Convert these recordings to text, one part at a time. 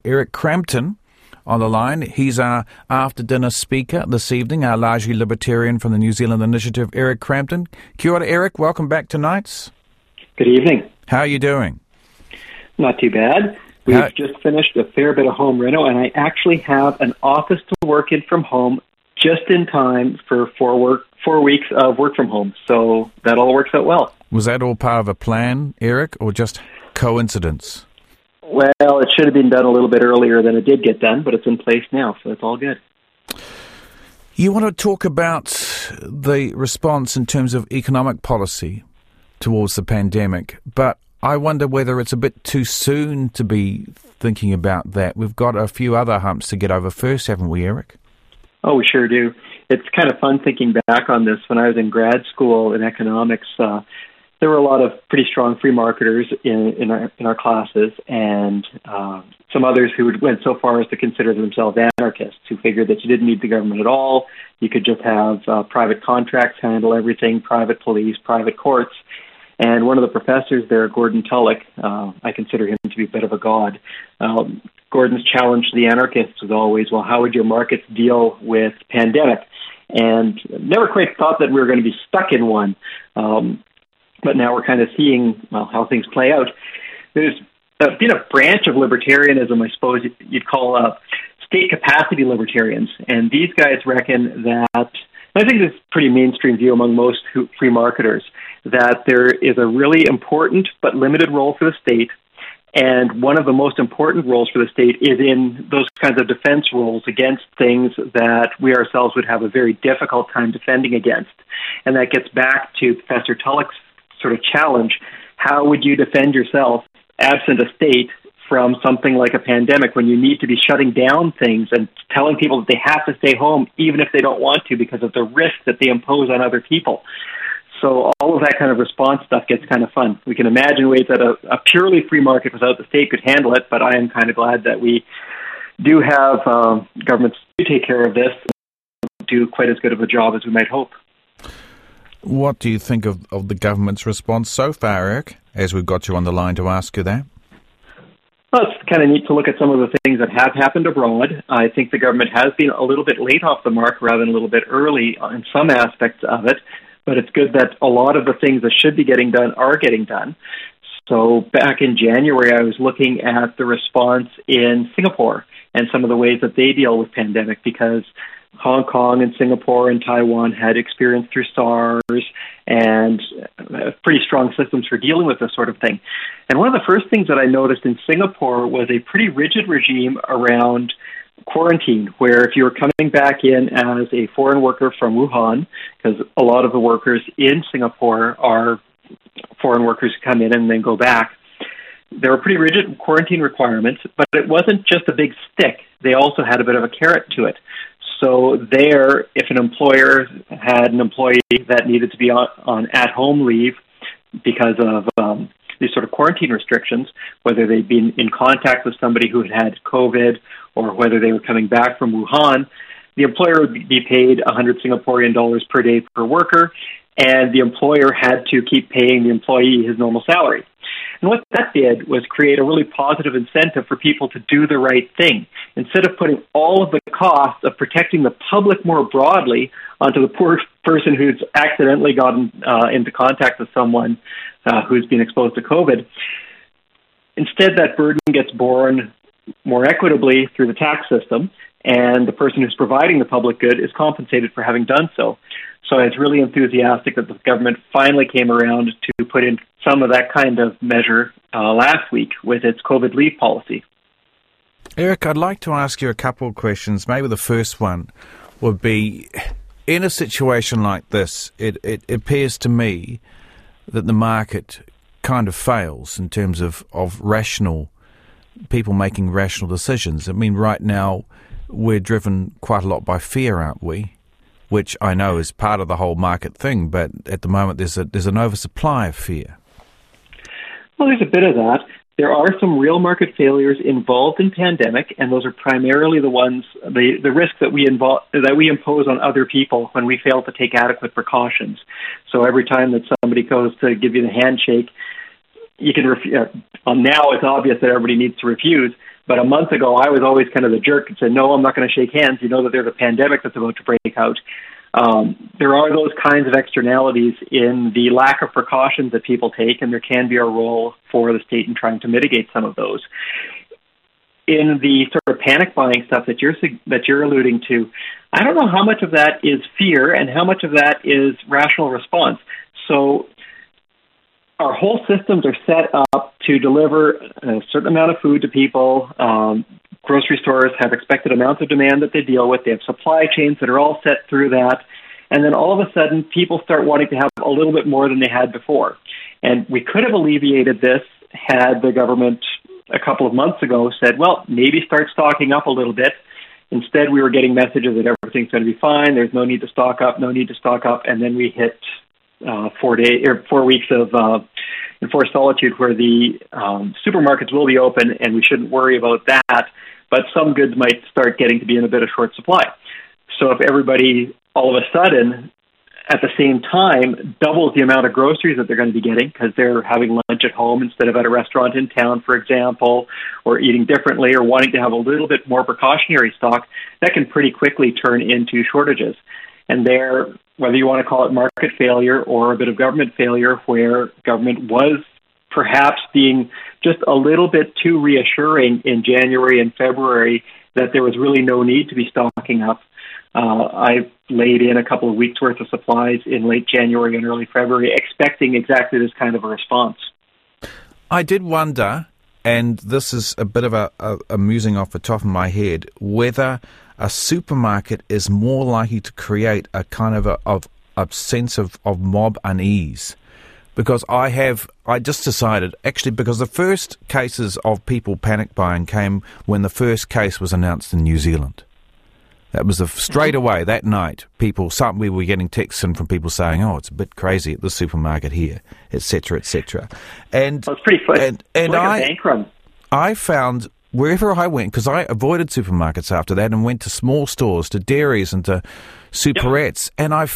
Eric Crampton on the line. He's our after-dinner speaker this evening, our largely libertarian from the New Zealand Initiative, Eric Crampton. Kia ora, Eric. Welcome back to Nights. Good evening. How are you doing? Not too bad. We've just finished a fair bit of home reno, and I actually have an office to work in from home just in time for 4 weeks of work from home. So that all works out well. Was that all part of a plan, Eric, or just coincidence? Well, it should have been done a little bit earlier than it did get done, but it's in place now, so it's all good. You want to talk about the response in terms of economic policy towards the pandemic, but I wonder whether it's a bit too soon to be thinking about that. We've got a few other humps to get over first, haven't we, Eric? Oh, we sure do. It's kind of fun thinking back on this. When I was in grad school in economics, there were a lot of pretty strong free marketers in our classes, and some others who went so far as to consider themselves anarchists, who figured that you didn't need the government at all. You could just have private contracts handle everything, private police, private courts. And one of the professors there, Gordon Tullock, I consider him to be a bit of a god. Gordon's challenge to the anarchists was always, well, how would your markets deal with pandemic? And never quite thought that we were going to be stuck in one. But now we're kind of seeing, well, how things play out. There's been a branch of libertarianism, I suppose you'd call state capacity libertarians. And these guys reckon that, I think this is a pretty mainstream view among most free marketers, that there is a really important but limited role for the state. And one of the most important roles for the state is in those kinds of defense roles against things that we ourselves would have a very difficult time defending against. And that gets back to Professor Tullock's sort of challenge. How would you defend yourself absent a state from something like a pandemic when you need to be shutting down things and telling people that they have to stay home even if they don't want to because of the risk that they impose on other people? So all of that kind of response stuff gets kind of fun. We can imagine ways that a purely free market without the state could handle it, but I am kind of glad that we do have governments to take care of this and do quite as good of a job as we might hope. What do you think of the government's response so far, Eric, as we've got you on the line to ask you that? Well, it's kind of neat to look at some of the things that have happened abroad. I think the government has been a little bit late off the mark rather than a little bit early in some aspects of it. But it's good that a lot of the things that should be getting done are getting done. So back in January, I was looking at the response in Singapore and some of the ways that they deal with pandemic, because Hong Kong and Singapore and Taiwan had experience through SARS and pretty strong systems for dealing with this sort of thing. And one of the first things that I noticed in Singapore was a pretty rigid regime around quarantine, where if you were coming back in as a foreign worker from Wuhan, because a lot of the workers in Singapore are foreign workers who come in and then go back, there were pretty rigid quarantine requirements, but it wasn't just a big stick. They also had a bit of a carrot to it. So there, if an employer had an employee that needed to be on at-home leave because of these sort of quarantine restrictions, whether they'd been in contact with somebody who had COVID or whether they were coming back from Wuhan, the employer would be paid 100 Singaporean dollars per day per worker, and the employer had to keep paying the employee his normal salary. And what that did was create a really positive incentive for people to do the right thing. Instead of putting all of the costs of protecting the public more broadly onto the poor person who's accidentally gotten into contact with someone who's been exposed to COVID, instead that burden gets borne more equitably through the tax system, and the person who's providing the public good is compensated for having done so. So I was really enthusiastic that the government finally came around to put in some of that kind of measure last week with its COVID leave policy. Eric, I'd like to ask you a couple of questions. Maybe the first one would be, in a situation like this, it appears to me that the market kind of fails in terms of rational people making rational decisions. I mean, right now we're driven quite a lot by fear, aren't we? Which I know is part of the whole market thing, but at the moment there's an oversupply of fear. Well, there's a bit of that. There are some real market failures involved in pandemic, and those are primarily the ones, the risks that we impose on other people when we fail to take adequate precautions. So every time that somebody goes to give you the handshake, you can now it's obvious that everybody needs to refuse, But a month ago, I was always kind of the jerk and said, no, I'm not going to shake hands. You know that there's a pandemic that's about to break out. There are those kinds of externalities in the lack of precautions that people take, and there can be a role for the state in trying to mitigate some of those. In the sort of panic buying stuff that you're alluding to, I don't know how much of that is fear and how much of that is rational response. So our whole systems are set up to deliver a certain amount of food to people. Grocery stores have expected amounts of demand that they deal with. They have supply chains that are all set through that. And then all of a sudden, people start wanting to have a little bit more than they had before. And we could have alleviated this had the government a couple of months ago said, well, maybe start stocking up a little bit. Instead, we were getting messages that everything's going to be fine. There's no need to stock up, no need to stock up. And then we hit 4 weeks of enforced solitude where the supermarkets will be open and we shouldn't worry about that. But some goods might start getting to be in a bit of short supply. So if everybody all of a sudden at the same time doubles the amount of groceries that they're going to be getting because they're having lunch at home instead of at a restaurant in town, for example, or eating differently or wanting to have a little bit more precautionary stock, that can pretty quickly turn into shortages. And there, whether you want to call it market failure or a bit of government failure, where government was perhaps being just a little bit too reassuring in January and February that there was really no need to be stocking up. I laid in a couple of weeks' worth of supplies in late January and early February, expecting exactly this kind of a response. I did wonder, and this is a bit of a musing off the top of my head, whether a supermarket is more likely to create a kind of a sense of mob unease. Because I just decided, actually, because the first cases of people panic buying came when the first case was announced in New Zealand. That was straight away that night. We were getting texts in from people saying, "Oh, it's a bit crazy at the supermarket here," etc., etc. And it's pretty funny. And like a bank run. I found wherever I went, because I avoided supermarkets after that and went to small stores, to dairies and to superettes, and I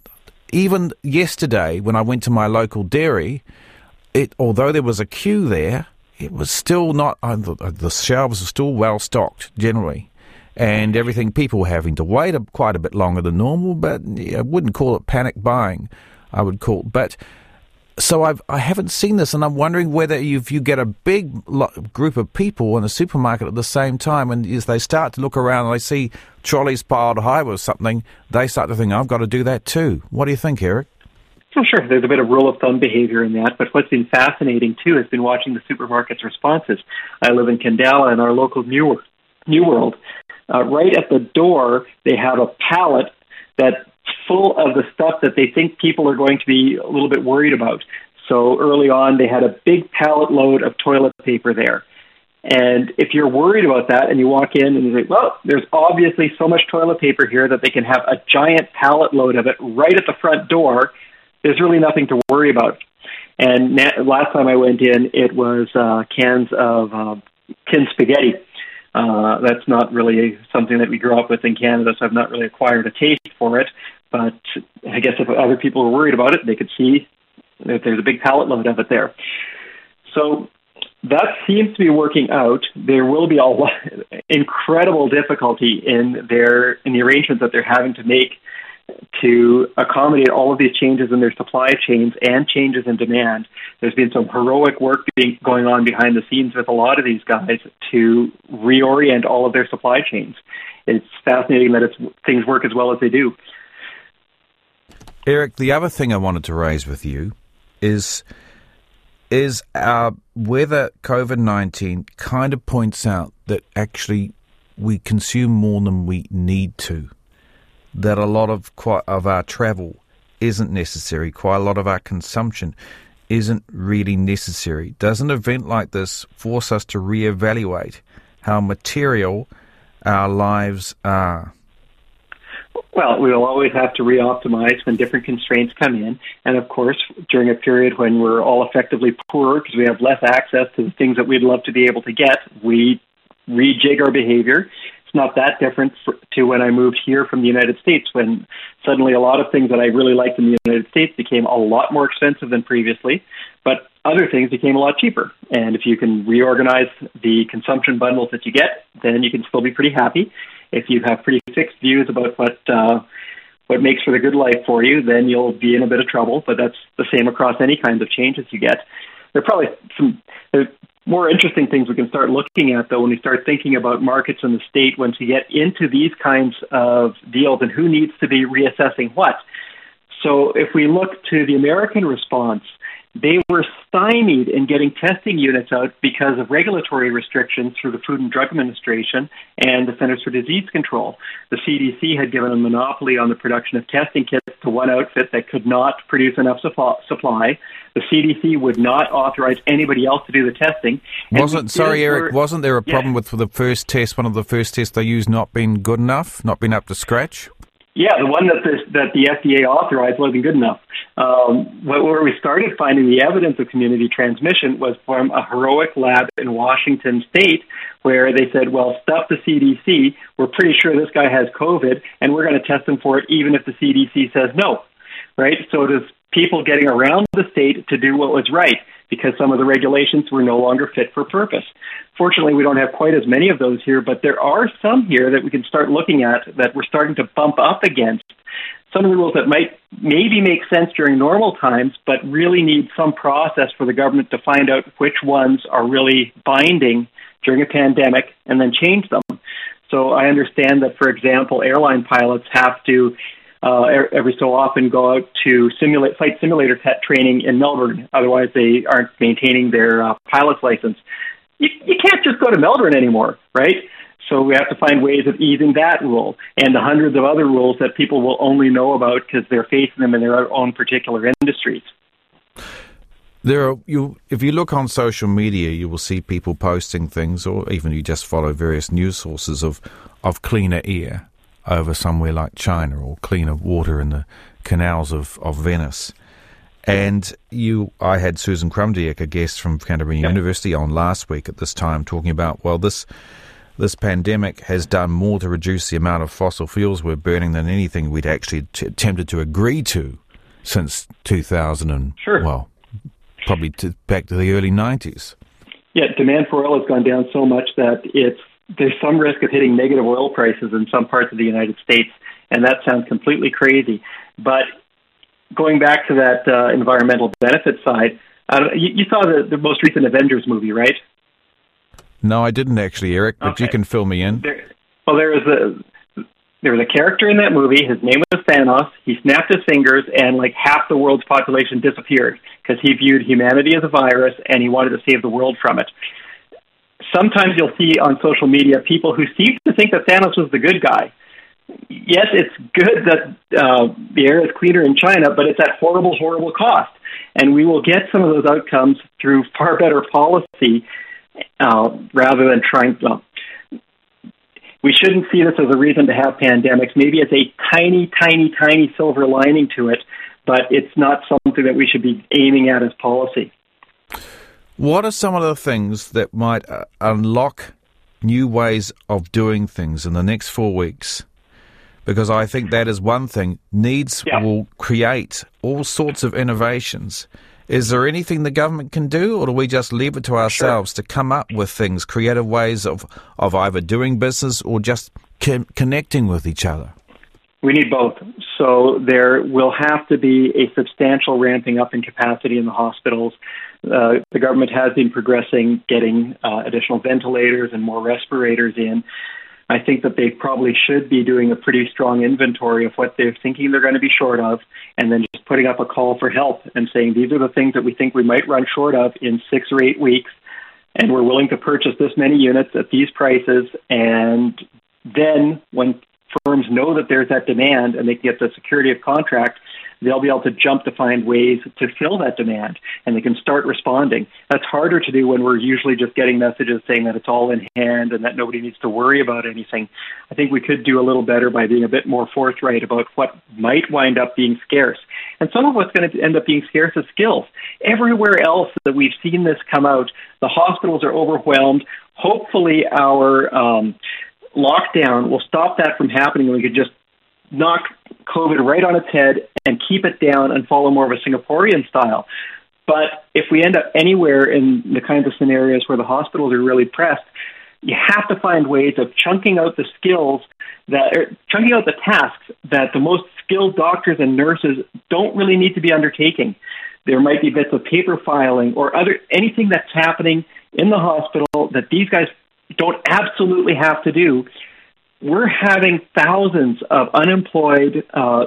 even yesterday when I went to my local dairy, although there was a queue there, it was still not. The shelves were still well stocked generally. And everything, people were having to wait quite a bit longer than normal, but I wouldn't call it panic buying. I would call, but so I haven't seen this, and I'm wondering whether if you get a big group of people in a supermarket at the same time, and as they start to look around and they see trolleys piled high with something, they start to think, I've got to do that too. What do you think, Eric? Oh, sure. There's a bit of rule of thumb behavior in that, but what's been fascinating too has been watching the supermarket's responses. I live in Candela, in our local New World. Right at the door, they have a pallet that's full of the stuff that they think people are going to be a little bit worried about. So early on, they had a big pallet load of toilet paper there. And if you're worried about that and you walk in and you say, well, there's obviously so much toilet paper here that they can have a giant pallet load of it right at the front door, there's really nothing to worry about. And last time I went in, it was cans of tin spaghetti. That's not really something that we grew up with in Canada, so I've not really acquired a taste for it. But I guess if other people were worried about it, they could see that there's a big pallet load of it there. So that seems to be working out. There will be incredible difficulty in the arrangements that they're having to make to accommodate all of these changes in their supply chains and changes in demand. There's been some heroic work going on behind the scenes with a lot of these guys to reorient all of their supply chains. It's fascinating that things work as well as they do. Eric, the other thing I wanted to raise with you is whether COVID-19 kind of points out that actually we consume more than we need to. That a lot of our travel isn't necessary. Quite a lot of our consumption isn't really necessary. Does an event like this force us to reevaluate how material our lives are? Well, we will always have to reoptimize when different constraints come in. And of course, during a period when we're all effectively poorer because we have less access to the things that we'd love to be able to get, we rejig our behavior. It's not that different to when I moved here from the United States, when suddenly a lot of things that I really liked in the United States became a lot more expensive than previously. But other things became a lot cheaper. And if you can reorganize the consumption bundles that you get, then you can still be pretty happy. If you have pretty fixed views about what makes for the good life for you, then you'll be in a bit of trouble. But that's the same across any kinds of changes you get. There are probably some more interesting things we can start looking at, though, when we start thinking about markets in the state once we get into these kinds of deals and who needs to be reassessing what. So if we look to the American response, they were stymied in getting testing units out because of regulatory restrictions through the Food and Drug Administration and the Centers for Disease Control. The CDC had given a monopoly on the production of testing kits to one outfit that could not produce enough supply. The CDC would not authorize anybody else to do the testing. Wasn't there a problem with the first test, one of the first tests they used not being good enough, not being up to scratch? Yeah, the one that the FDA authorized wasn't good enough. Where we started finding the evidence of community transmission was from a heroic lab in Washington State, where they said, well, stuff the CDC. We're pretty sure this guy has COVID, and we're going to test him for it even if the CDC says no, right? So it is people getting around the state to do what was right because some of the regulations were no longer fit for purpose. Fortunately, we don't have quite as many of those here, but there are some here that we can start looking at that we're starting to bump up against. Some of the rules that might maybe make sense during normal times, but really need some process for the government to find out which ones are really binding during a pandemic and then change them. So I understand that, for example, airline pilots have to every so often go out to flight simulator training in Melbourne. Otherwise, they aren't maintaining their pilot's license. You can't just go to Melbourne anymore, right? So we have to find ways of easing that rule and the hundreds of other rules that people will only know about because they're facing them in their own particular industries. If you look on social media, you will see people posting things, or even you just follow various news sources of cleaner air over somewhere like China, or cleaner water in the canals of Venice. And I had Susan Krumdiek, a guest from Canterbury University, on last week at this time, talking about, well, this pandemic has done more to reduce the amount of fossil fuels we're burning than anything we'd actually attempted to agree to since 2000 and, well, probably back to the early 90s. Yeah, demand for oil has gone down so much that there's some risk of hitting negative oil prices in some parts of the United States, and that sounds completely crazy. But going back to that environmental benefit side, you saw the most recent Avengers movie, right? No, I didn't actually, Eric, but you can fill me in. There was a character in that movie. His name was Thanos. He snapped his fingers, and like half the world's population disappeared because he viewed humanity as a virus, and he wanted to save the world from it. Sometimes you'll see on social media people who seem to think that Thanos was the good guy. Yes, it's good that the air is cleaner in China, but it's at horrible, horrible cost. And we will get some of those outcomes through far better policy rather than trying to... We shouldn't see this as a reason to have pandemics. Maybe it's a tiny, tiny, tiny silver lining to it, but it's not something that we should be aiming at as policy. What are some of the things that might unlock new ways of doing things in the next 4 weeks? Because I think that is one thing. Needs will create all sorts of innovations. Is there anything the government can do, or do we just leave it to ourselves to come up with things, creative ways of either doing business or just connecting with each other? We need both. So there will have to be a substantial ramping up in capacity in the hospitals. The government has been progressing, getting additional ventilators and more respirators in. I think that they probably should be doing a pretty strong inventory of what they're thinking they're going to be short of, and then just putting up a call for help and saying, these are the things that we think we might run short of in 6 or 8 weeks, and we're willing to purchase this many units at these prices. And then when firms know that there's that demand and they can get the security of contract, they'll be able to jump to find ways to fill that demand, and they can start responding. That's harder to do when we're usually just getting messages saying that it's all in hand and that nobody needs to worry about anything. I think we could do a little better by being a bit more forthright about what might wind up being scarce. And some of what's going to end up being scarce is skills. Everywhere else that we've seen this come out, the hospitals are overwhelmed. Hopefully our lockdown will stop that from happening, and we could just knock COVID right on its head and keep it down and follow more of a Singaporean style. But if we end up anywhere in the kinds of scenarios where the hospitals are really pressed, you have to find ways of chunking out the tasks that the most skilled doctors and nurses don't really need to be undertaking. There might be bits of paper filing or anything that's happening in the hospital that these guys don't absolutely have to do. We're having thousands of unemployed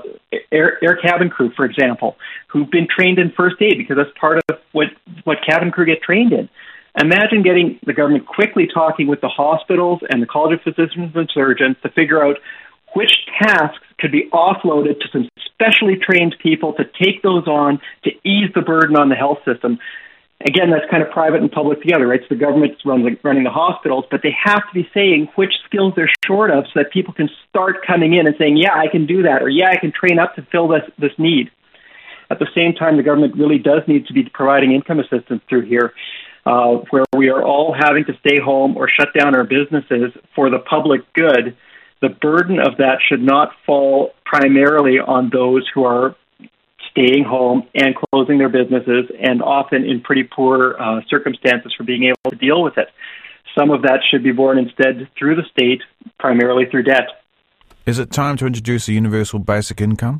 air cabin crew, for example, who've been trained in first aid because that's part of what cabin crew get trained in. Imagine getting the government quickly talking with the hospitals and the College of Physicians and Surgeons to figure out which tasks could be offloaded to some specially trained people to take those on to ease the burden on the health system. Again, that's kind of private and public together, right? So the government's running the hospitals, but they have to be saying which skills they're short of so that people can start coming in and saying, yeah, I can do that, or yeah, I can train up to fill this need. At the same time, the government really does need to be providing income assistance through here, where we are all having to stay home or shut down our businesses for the public good. The burden of that should not fall primarily on those who are staying home and closing their businesses and often in pretty poor circumstances for being able to deal with it. Some of that should be borne instead through the state, primarily through debt. Is it time to introduce a universal basic income?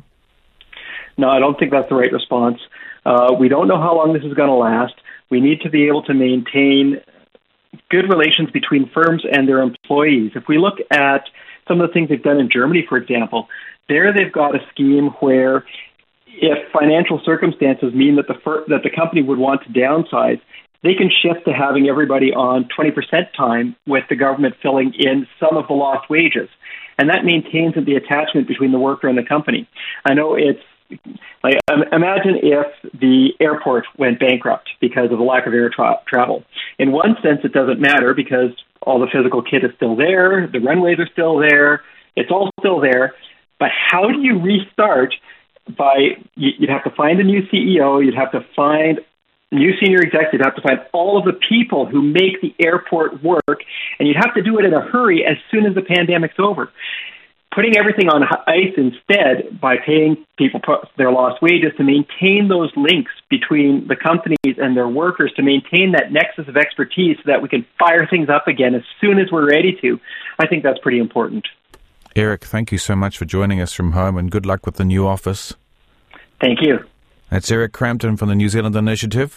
No, I don't think that's the right response. We don't know how long this is going to last. We need to be able to maintain good relations between firms and their employees. If we look at some of the things they've done in Germany, for example, there they've got a scheme where if financial circumstances mean that the company would want to downsize, they can shift to having everybody on 20% time with the government filling in some of the lost wages. And that maintains the attachment between the worker and the company. I know it's like, imagine if the airport went bankrupt because of the lack of air travel. In one sense, it doesn't matter because all the physical kit is still there, the runways are still there, it's all still there. But how do you restart? You'd have to find a new CEO, you'd have to find new senior execs, you'd have to find all of the people who make the airport work, and you'd have to do it in a hurry as soon as the pandemic's over. Putting everything on ice instead by paying people their lost wages to maintain those links between the companies and their workers, to maintain that nexus of expertise so that we can fire things up again as soon as we're ready to, I think that's pretty important. Eric, thank you so much for joining us from home and good luck with the new office. Thank you. That's Eric Crampton from the New Zealand Initiative.